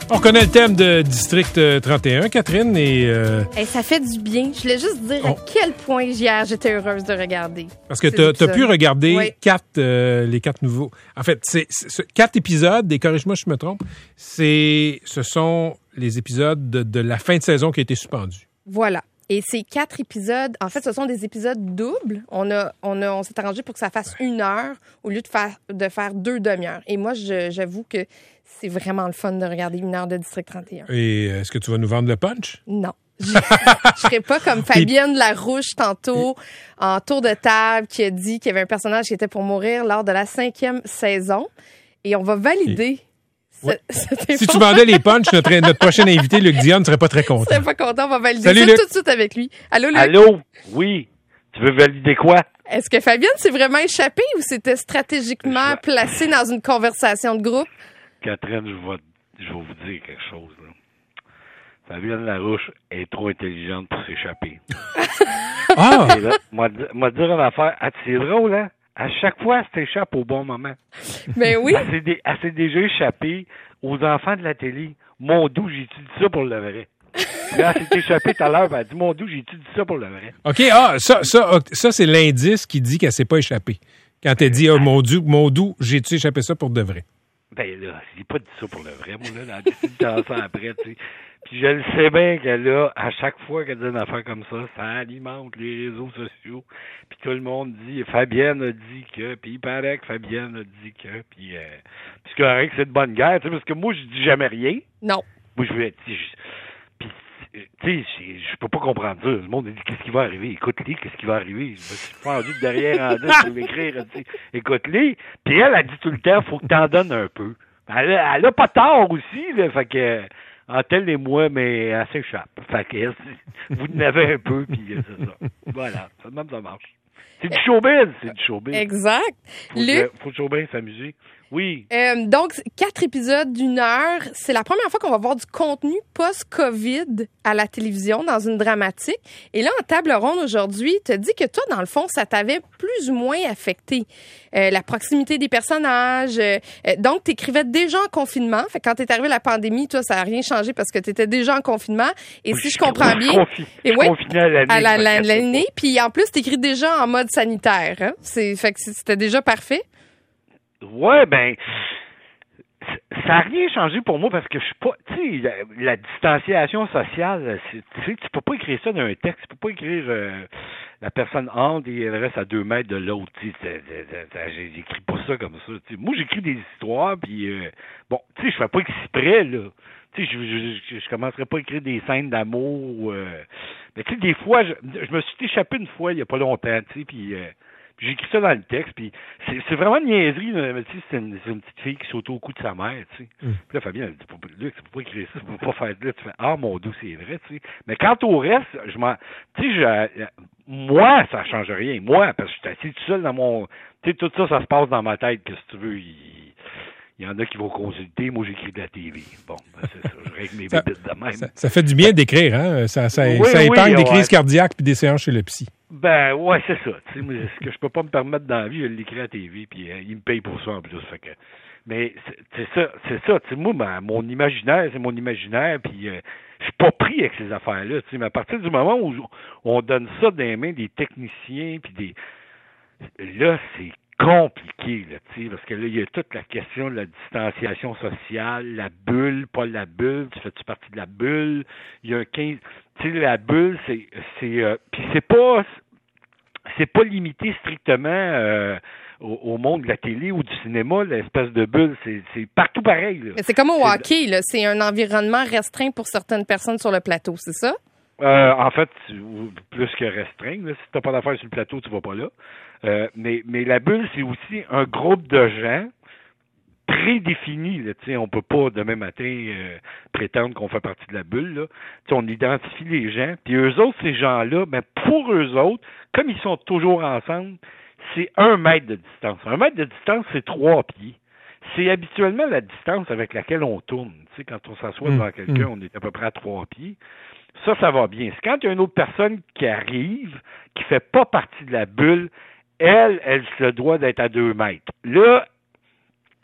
On connaît le thème de District 31, Catherine, et... ça fait du bien. Je voulais juste dire à quel point hier j'étais heureuse de regarder. Parce que tu as pu regarder les 4 nouveaux... En fait, c'est 4 épisodes, et corrige-moi si je me trompe, ce sont les épisodes de la fin de saison qui a été suspendue. Voilà. Et ces 4 épisodes, en fait, ce sont des épisodes doubles. On s'est arrangé pour que ça fasse 1 heure au lieu de faire 2 demi-heures. Et moi, j'avoue que c'est vraiment le fun de regarder 1 heure de District 31. Et est-ce que tu vas nous vendre le punch? Non. Je serais pas comme Fabienne Larouche tantôt en tour de table qui a dit qu'il y avait un personnage qui était pour mourir lors de la 5e saison. Et on va valider. Si tu vendais les punchs, notre prochain invité, Luc Dionne, ne serait pas très content. Il serait pas content, on va valider Salut, ça Luc. tout de suite avec lui. Allô, Luc? Allô? Oui. Tu veux valider quoi? Est-ce que Fabienne s'est vraiment échappée ou c'était stratégiquement placé dans une conversation de groupe? Catherine, je vais vous dire quelque chose. Là. Fabienne Larouche est trop intelligente pour s'échapper. Ah! Moi dire une affaire. Ah, c'est drôle, hein? À chaque fois, elle s'échappe au bon moment. Ben oui. Elle s'est déjà échappée aux enfants de la télé. Mon doux, j'ai-tu dit ça pour le vrai? Là, elle s'est échappée tout à l'heure, elle a dit, mon doux, j'ai-tu dit ça pour le vrai? OK, ça c'est l'indice qui dit qu'elle s'est pas échappée. Quand elle dit, mon doux, j'ai-tu échappé ça pour de vrai? Ben là, j'ai pas dit ça pour le vrai, moi, là, elle a décidé de danser après, tu sais. Puis je le sais bien qu'elle a, à chaque fois qu'elle dit une affaire comme ça alimente les réseaux sociaux. Puis tout le monde dit, Fabienne a dit que, puis il paraît que Fabienne a dit que, puis c'est correct, c'est de bonne guerre, tu sais, parce que moi, je dis jamais rien. Non. Moi, puis, tu sais, je peux pas comprendre ça. Le monde dit, qu'est-ce qui va arriver? Écoute-les, qu'est-ce qui va arriver? Je me suis fendu de derrière en deux pour m'écrire, tu sais, écoute-les. Puis elle a dit tout le temps, faut que t'en donnes un peu. Elle a pas tort aussi, là, fait que... Antel et moi, mais elle s'échappe. Fait que vous en avez un peu, puis c'est ça. Voilà, même ça marche. C'est du showbiz, Exact. Faut le showbiz s'amuser. Oui. Donc, 4 épisodes d'1 heure. C'est la première fois qu'on va voir du contenu post-COVID à la télévision dans une dramatique. Et là, en table ronde aujourd'hui, tu as dit que toi, dans le fond, ça t'avait plus ou moins affecté. La proximité des personnages. Donc, tu écrivais déjà en confinement. Fait que quand t'es arrivé la pandémie, toi, ça n'a rien changé parce que tu étais déjà en confinement. Et oui, si je comprends bien... confiné à l'année. Puis en plus, tu écris déjà en mode sanitaire. Hein? Fait que c'était déjà parfait. Ouais, ben, ça n'a rien changé pour moi parce que je suis pas, tu sais, la distanciation sociale, tu sais, tu peux pas écrire ça dans un texte, tu peux pas écrire la personne entre et elle reste à 2 mètres de l'autre, tu sais, j'écris pas ça comme ça, tu sais. Moi, j'écris des histoires, puis bon, tu sais, je fais pas exprès, là. Tu sais, je commencerai pas à écrire des scènes d'amour, mais tu sais, des fois, je me suis échappé une fois il y a pas longtemps, tu sais, puis j'ai écrit ça dans le texte, puis c'est vraiment une niaiserie, mais tu sais, c'est une petite fille qui saute au cou de sa mère, tu sais. Puis là, Fabien, elle dit, Luc, tu peux pas écrire ça, tu peux pas faire ça. Tu fais, ah, mon doux, c'est vrai, tu sais. Mais quant au reste, tu sais, moi, ça change rien. Moi, parce que je suis assis tout seul dans mon, tu sais, tout ça, ça se passe dans ma tête, que si tu veux, il y en a qui vont consulter. Moi, j'écris de la TV. Bon, ben c'est ça. Je règle mes bébites de même. Ça fait du bien d'écrire, hein? Ça épargne des crises cardiaques puis des séances chez le psy. Ben, ouais, c'est ça. Tu sais, ce que je peux pas me permettre dans la vie, je l'écris à la TV, puis il me paye pour ça en plus. Fait que, mais c'est ça. Tu sais, moi, mon imaginaire, c'est mon imaginaire, puis je suis pas pris avec ces affaires-là. Tu sais, mais à partir du moment où on donne ça dans les mains des techniciens, puis là, c'est compliqué, là, tu sais, parce que là, il y a toute la question de la distanciation sociale, la bulle, pas la bulle, tu fais-tu partie de la bulle? Il y a un 15... Tu sais, la bulle, puis c'est pas limité strictement au monde de la télé ou du cinéma, l'espèce de bulle, c'est partout pareil, là. Mais c'est comme au hockey, là, c'est un environnement restreint pour certaines personnes sur le plateau, c'est ça? En fait, plus que restreint, là, si t'as pas d'affaires sur le plateau, tu vas pas là. Mais la bulle, c'est aussi un groupe de gens prédéfinis. Là, on peut pas demain matin prétendre qu'on fait partie de la bulle. Là. On identifie les gens. Puis eux autres, ces gens-là, ben, pour eux autres, comme ils sont toujours ensemble, c'est 1 mètre de distance. 1 mètre de distance, c'est 3 pieds. C'est habituellement la distance avec laquelle on tourne. Quand on s'assoit devant quelqu'un, on est à peu près à 3 pieds. Ça va bien. C'est quand il y a une autre personne qui arrive, qui fait pas partie de la bulle, elle se doit d'être à 2 mètres. Là,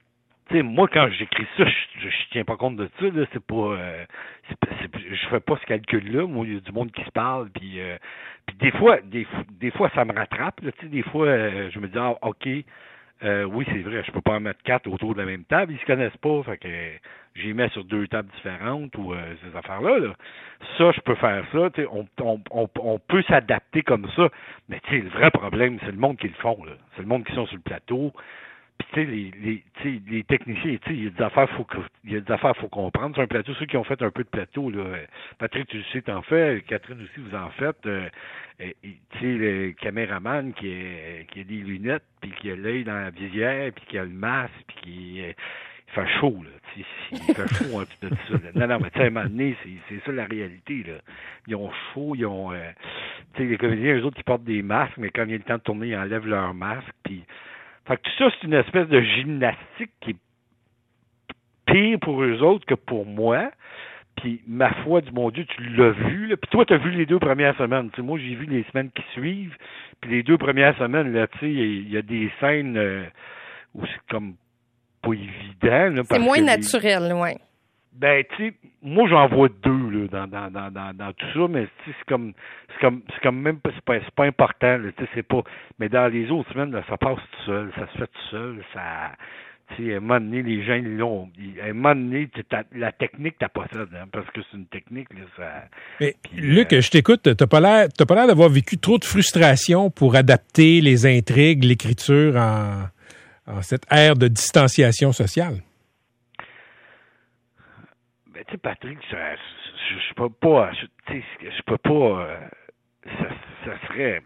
Tu sais, moi, quand j'écris ça, je tiens pas compte de ça, là. C'est pas, je fais pas ce calcul-là. Moi, il y a du monde qui se parle, puis des fois, ça me rattrape, là. Tu sais, des fois, je me dis, OK, oui, c'est vrai, je peux pas en mettre 4 autour de la même table. Ils se connaissent pas, fait que j'y mets sur 2 tables différentes ou ces affaires-là, là. Ça, je peux faire ça. Tu sais, on peut s'adapter comme ça. Mais tu sais, le vrai problème, c'est le monde qui le font, là. C'est le monde qui sont sur le plateau. Puis tu sais, les techniciens, tu sais, il y a des affaires faut comprendre. Sur un plateau, ceux qui ont fait un peu de plateau, là, Patrick, tu le sais, t'en fais, Catherine aussi, vous en faites. Tu sais, le caméraman qui a des lunettes, puis qui a l'œil dans la visière, puis qui a le masque, puis il fait chaud, là. Il fait chaud en tout de ça. Là. Non, mais tu sais, à un moment donné, c'est ça la réalité, là. Ils ont chaud, tu sais, les comédiens, eux autres, qui portent des masques, mais quand il y a le temps de tourner, ils enlèvent leur masque, puis fait que tout ça, c'est une espèce de gymnastique qui est pire pour eux autres que pour moi. Puis, ma foi du mon Dieu, tu l'as vu, là. Puis toi, tu as vu les 2 premières semaines. Tu sais, moi, j'ai vu les semaines qui suivent. Puis les 2 premières semaines, là, tu sais, il y a des scènes où c'est comme pas évident. Là, c'est moins naturel, oui. Ben, tu sais, moi, j'en vois 2 là, dans tout ça, mais tu sais, c'est comme même pas, c'est pas important, là, tu sais, c'est pas. Mais dans les autres semaines, là, ça passe tout seul, ça se fait tout seul, ça. Tu sais, à un moment donné, les gens, ils l'ont. À un moment donné, la technique, t'as pas ça, hein, parce que c'est une technique, là, ça. Mais, Luc, je t'écoute, t'as pas l'air d'avoir vécu trop de frustration pour adapter les intrigues, l'écriture en cette ère de distanciation sociale. Tu sais, Patrick, je peux pas, ça serait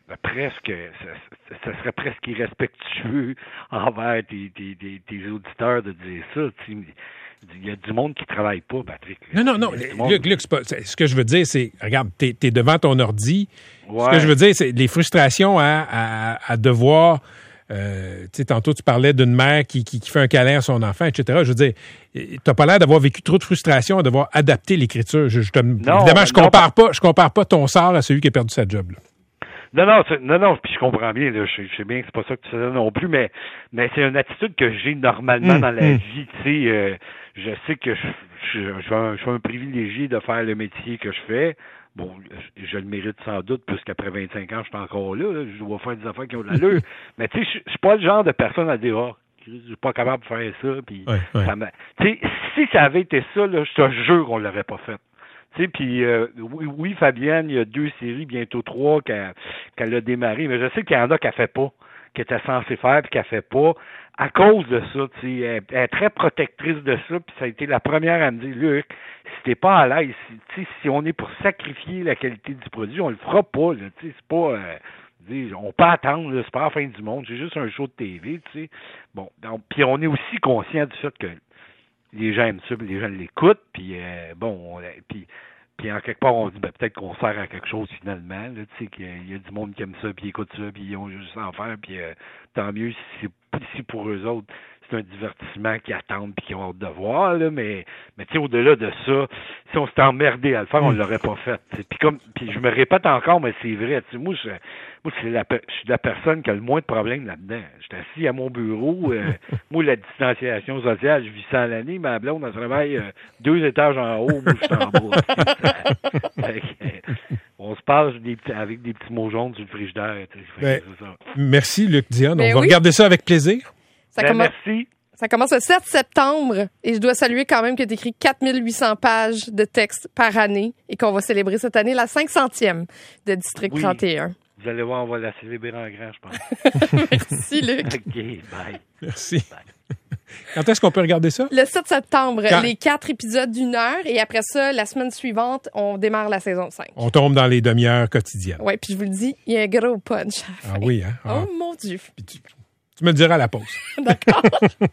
presque irrespectueux envers tes auditeurs de dire ça. Il y a du monde qui travaille pas, Patrick. Non. Luc, ce que je veux dire, c'est, regarde, t'es devant ton ordi. Ouais. Ce que je veux dire, c'est les frustrations à devoir. Tu sais, tantôt, tu parlais d'une mère qui fait un câlin à son enfant, etc. Je veux dire, t'as pas l'air d'avoir vécu trop de frustration à devoir adapter l'écriture. Évidemment, je compare pas ton sort à celui qui a perdu sa job, là. Non, puis je comprends bien, là, je sais bien que c'est pas ça que tu faisais non plus, mais c'est une attitude que j'ai normalement dans la vie, tu sais, je sais que je suis un privilégié de faire le métier que je fais. Bon, je le mérite sans doute, puisqu'après 25 ans, je suis encore là, je dois faire des affaires qui ont de l'allure. Mais tu sais, je suis pas le genre de personne à dire, je suis pas capable de faire ça, puis ça m'a. Tu sais, si ça avait été ça, là, je te jure qu'on l'aurait pas fait. Tu sais, puis oui, Fabienne, il y a 2 séries, bientôt 3 qu'elle a démarré, mais je sais qu'il y en a qu'elle fait pas, qu'elle était censée faire, puis qu'elle fait pas, à cause de ça, tu sais, elle est très protectrice de ça, puis ça a été la première à me dire, Luc, si t'es pas à l'aise, si on est pour sacrifier la qualité du produit, on le fera pas, là, tu sais, c'est pas, on peut attendre, là, c'est pas la fin du monde, c'est juste un show de TV, tu sais. Bon, puis on est aussi conscient du fait que les gens aiment ça, puis les gens l'écoutent, puis puis en quelque part, on se dit, peut-être qu'on sert à quelque chose finalement, là, tu sais, qu'il y a du monde qui aime ça, puis écoute ça, puis ils ont juste à en faire, puis tant mieux si pour eux autres, c'est un divertissement qu'ils attendent puis qu'ils ont hâte de voir, là, mais tu sais, au-delà de ça, si on s'était emmerdé à le faire, on l'aurait pas fait. Puis je me répète encore, mais c'est vrai, tu sais, moi, je suis la personne qui a le moins de problèmes là-dedans. J'étais assis à mon bureau, moi, la distanciation sociale, je vis ça à l'année, ma blonde, elle travaille 2 étages en haut, moi, je suis en bas. On se parle avec des petits mots jaunes sur le frigidaire. C'est ça. Merci, Luc Dionne. On va regarder ça avec plaisir. Merci. Ça commence le 7 septembre et je dois saluer quand même que tu écris 4800 pages de texte par année et qu'on va célébrer cette année la 500e de District 31. Vous allez voir, on va la célébrer en grand, je pense. Merci, Luc. OK, bye. Merci. Bye. Quand est-ce qu'on peut regarder ça? Le 7 septembre, les 4 épisodes d'1 heure et après ça, la semaine suivante, on démarre la saison 5. On tombe dans les demi-heures quotidiennes. Oui, puis je vous le dis, il y a un gros punch. Ah oui, hein? Oh mon Dieu. Puis tu me diras à la pause. D'accord.